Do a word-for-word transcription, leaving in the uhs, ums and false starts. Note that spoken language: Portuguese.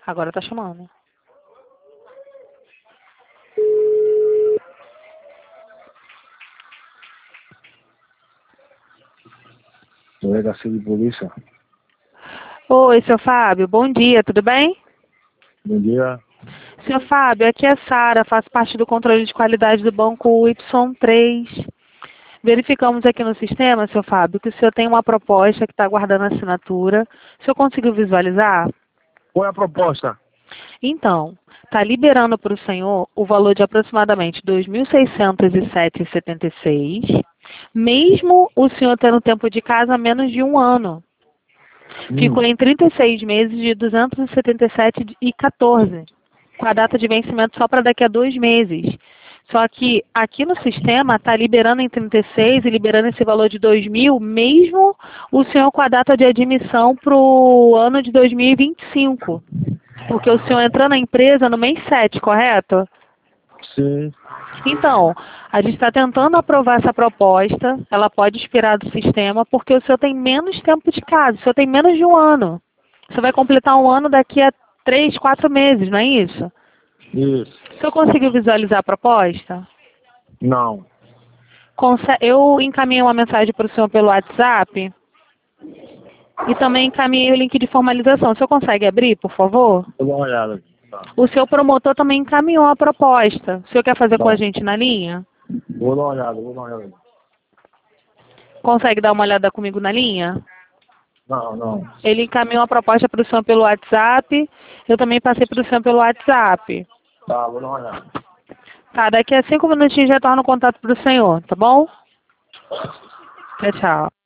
Agora tá chamando. Delegacia de polícia. Oi, seu Fábio. Bom dia, tudo bem? Bom dia. Seu Fábio, aqui é a Sara, faço parte do controle de qualidade do banco Y três. Verificamos aqui no sistema, seu Fábio, que o senhor tem uma proposta que está aguardando assinatura. O senhor conseguiu visualizar? Qual é a proposta? Então, está liberando para o senhor o valor de aproximadamente dois mil seiscentos e sete reais e setenta e seis centavos, mesmo o senhor tendo tempo de casa menos de um ano. Ficou Hum. em trinta e seis meses de duzentos e setenta e sete reais e quatorze centavos, com a data de vencimento só para daqui a dois meses. Só que aqui no sistema está liberando em trinta e seis e liberando esse valor de dois mil, mesmo o senhor com a data de admissão para o ano de dois mil e vinte e cinco. Porque o senhor entrou na empresa no mês sete, correto? Sim. Então, a gente está tentando aprovar essa proposta, ela pode expirar do sistema, porque o senhor tem menos tempo de casa, o senhor tem menos de um ano. Você vai completar um ano daqui a três, quatro meses, não é isso? Isso. O senhor conseguiu visualizar a proposta? Não. Conse- Eu encaminhei uma mensagem para o senhor pelo WhatsApp e também encaminhei o link de formalização. O senhor consegue abrir, por favor? Vou dar uma olhada aqui. Tá. O seu promotor também encaminhou a proposta. O senhor quer fazer Tá. com a gente na linha? Vou dar uma olhada, vou dar uma olhada. Consegue dar uma olhada comigo na linha? Não, não. Ele encaminhou a proposta para o senhor pelo WhatsApp. Eu também passei para o senhor pelo WhatsApp. Tá, vou dar uma olhada. Tá, daqui a cinco minutinhos já retorno o contato para o senhor, tá bom? Tchau, tchau.